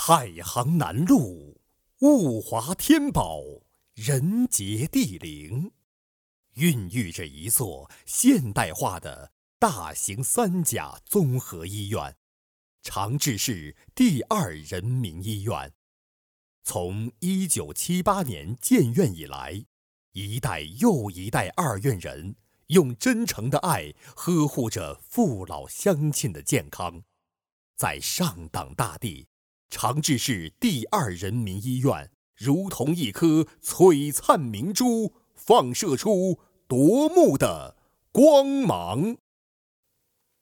太行南路，物华天宝，人杰地灵，孕育着一座现代化的大型3甲综合医院——长治市第2人民医院。从1978年建院以来，一代又一代二院人用真诚的爱呵护着父老乡亲的健康。在上党大地，长治市第2人民医院如同一颗璀璨明珠，放射出夺目的光芒。